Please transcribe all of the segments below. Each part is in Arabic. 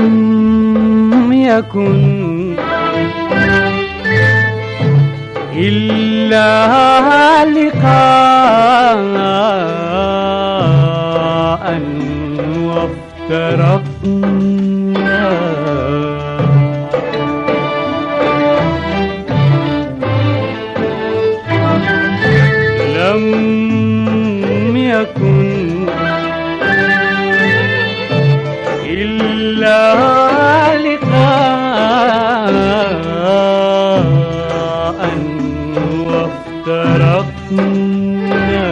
يكن إلا لقاء وافترقنا. لم يكن إلا لقاء وافترقنا.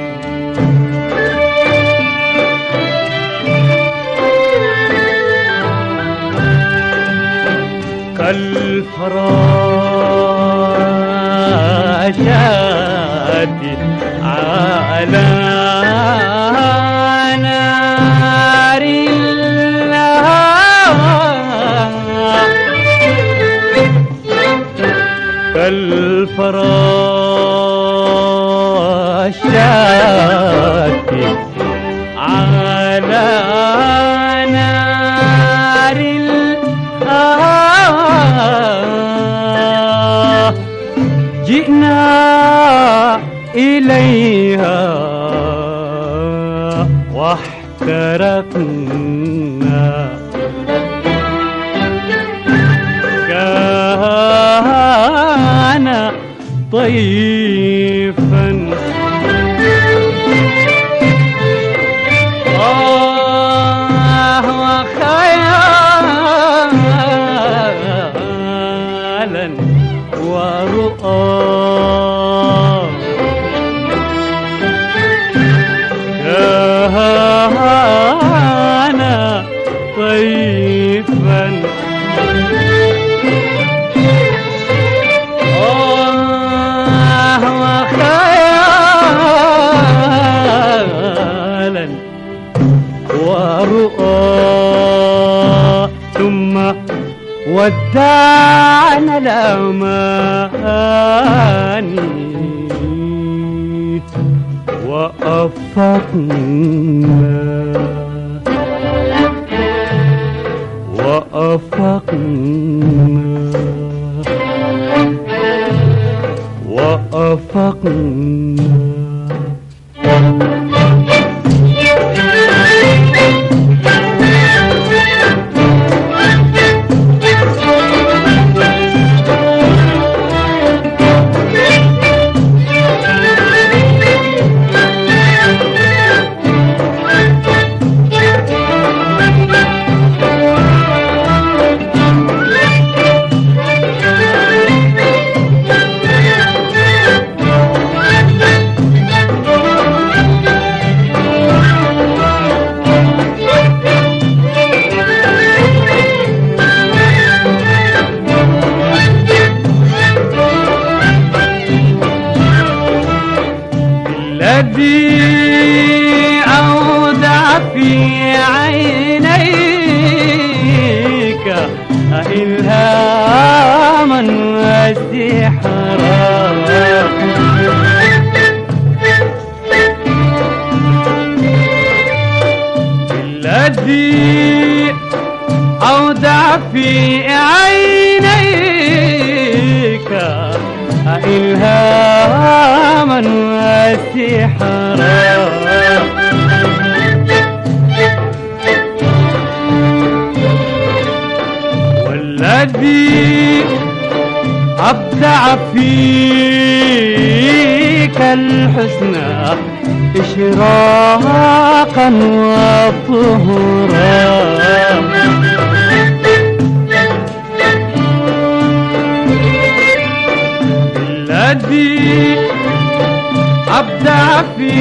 كالفراشات على نار الهوى، كالفراشات على نار الهوى، جئنا إليها واحترقنا. كان طيفا وخيالا ورؤى، كان طيفا وخيالا ورؤى، ثم ودعنا الأماني وأفقنا وأفقنا وأفقنا. الذي أودع في عينيك إلهاما وسحرا، الذي أودع في عينيك إلهاما وسحرا، والذي أبدع فيك الحسنى إشراقا وطهرا، الذي أبدع في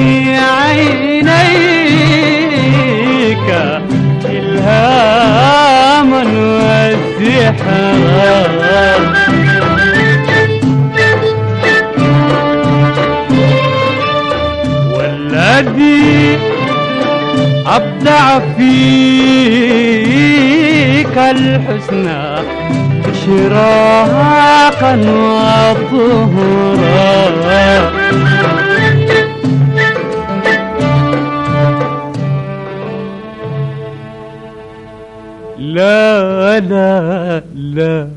عينيك إلهاما وسحرا، والذي أبدع فيك الحسنى إشراقا وطهرا. لا لا لا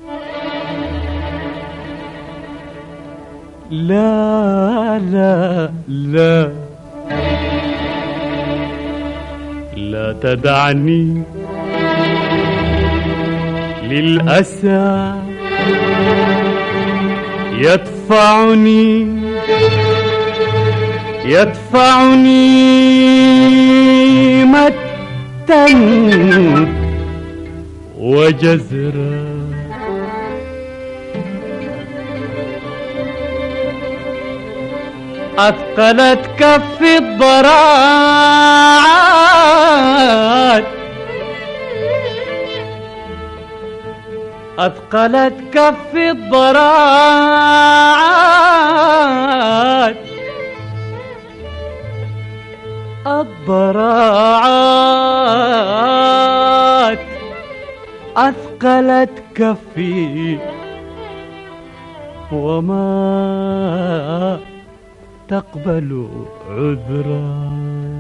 لا لا لا لا تدعني للأسى يدفعني متا وجزرا أثقلت كفي الضراعات أثقلت كفي الضراعات أثقلت كفي وما تقبل عذرا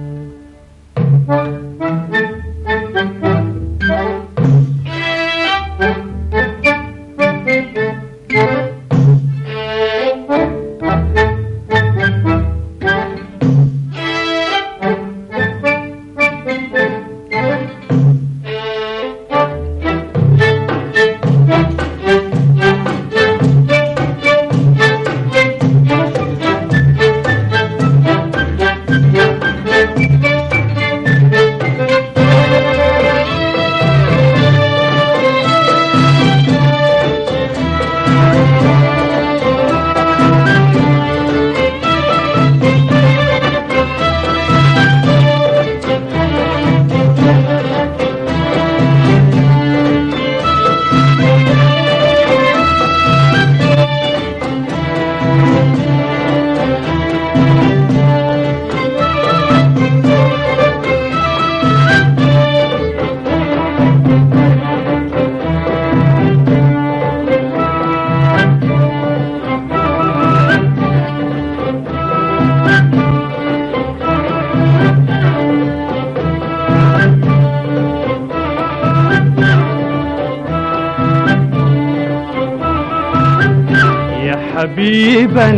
حبيبا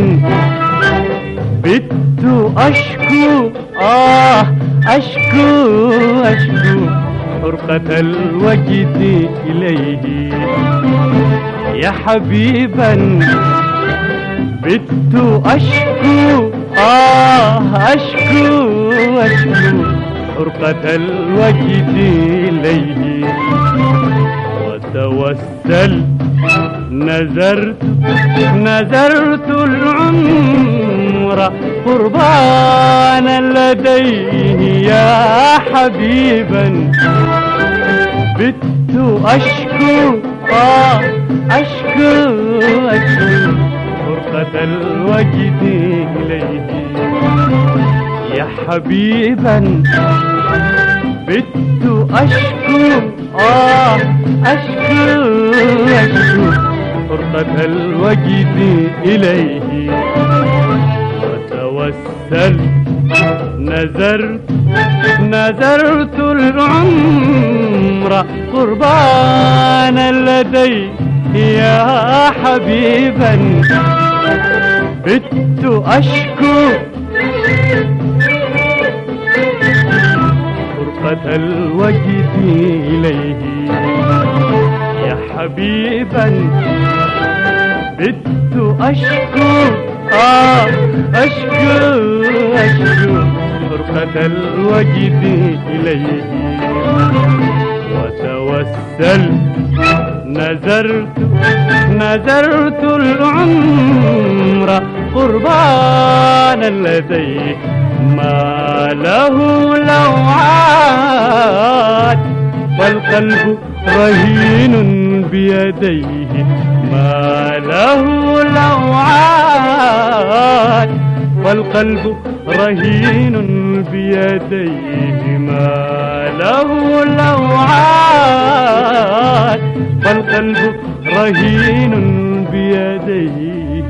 بت أشكو أشكو حرقة الوجد إليه يا حبيبا بت أشكو أشكو حرقة الوجد إليه وتوسل نذرت العمر قربانا لديه يا حبيبا بت أشكو أشكو فرقة الوجد إليه يا حبيبا بت أشكو أشكو فرقة الوجد إليه وتوسل نذرت العمر قربانا لديه يا حبيبا بت أشكو فرقة الوجد إليه يا حبيبا بت أشكو أشكو فرقة الوجد إليه وتوسل نذرت العمر قربانا لديه ما له لوعات والقلب رهين بيديه ما له لوعات والقلب رهين بيديه ما له لوعات والقلب رهين بيديه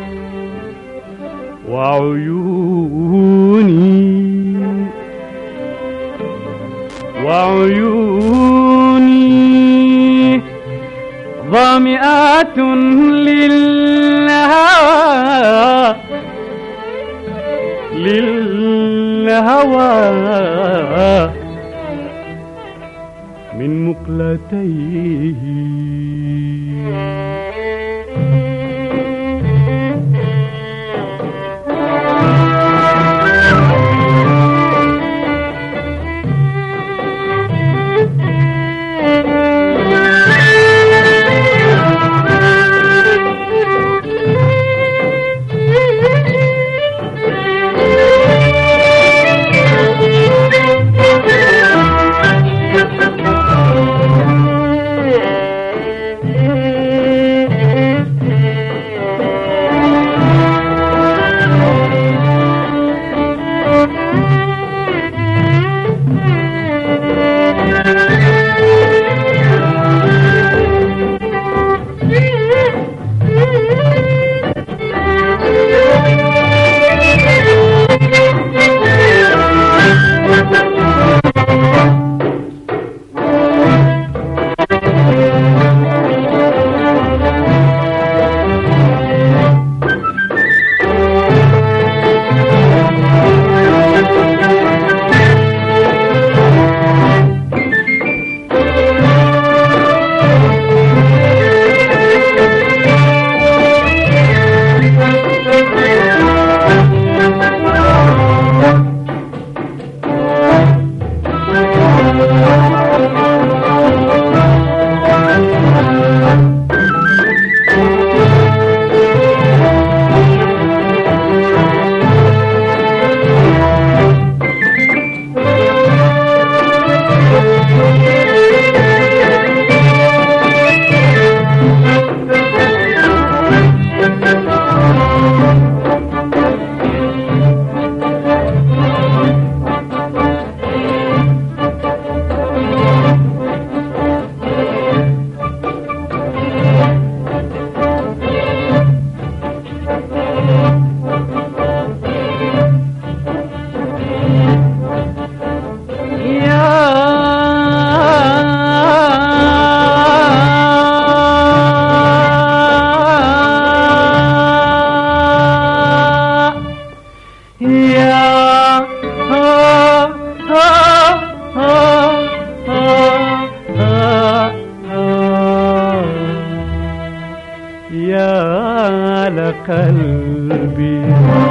وعيوني وعيوني ظامئات للهوى من مقلتيه. يا لقلبي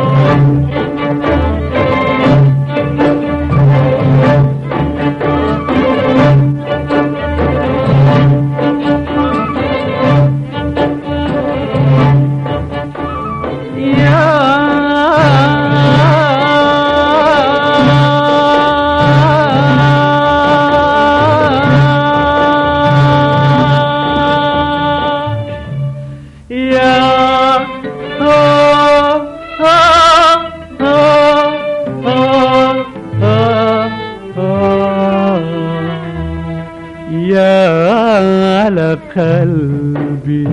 يا لقلبي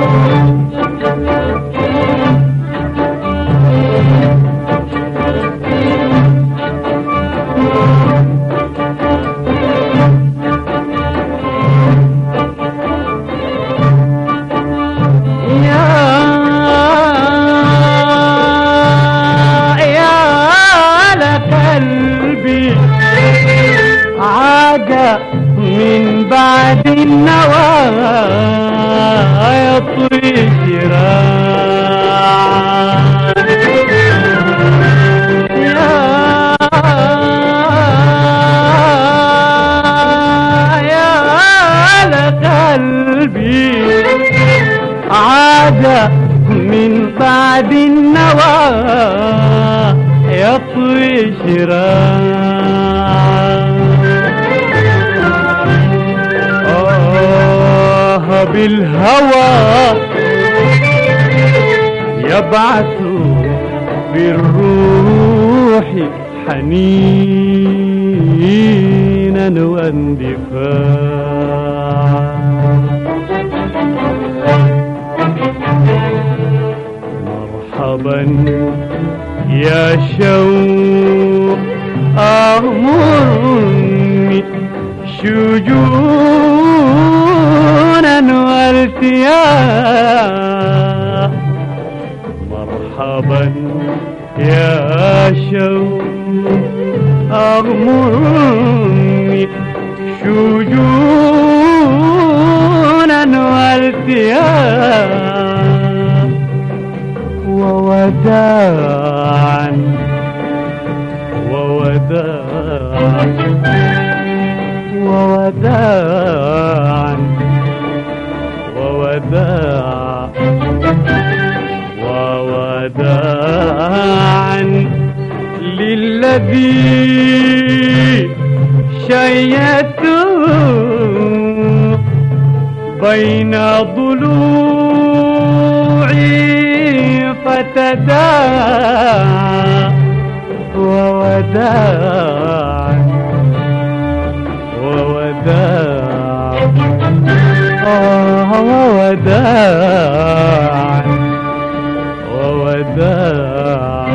من بعد النوى يطوي شراع يا لقلبي عاد من بعد النوى يطوي شراع بالهوى يبعث بالروح حنينا واندفاعا مرحبا يا شوق أغمرني شجونا والتياه مرحبا يا شوق أغمرني شجونا والتياه ووداعا ووداعا ووداعا ووداعا ووداعا للذي شيته بين ضلوعي فتداعى ووداعا ووداعا ووداعا ووداعا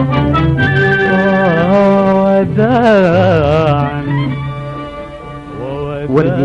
ووداعا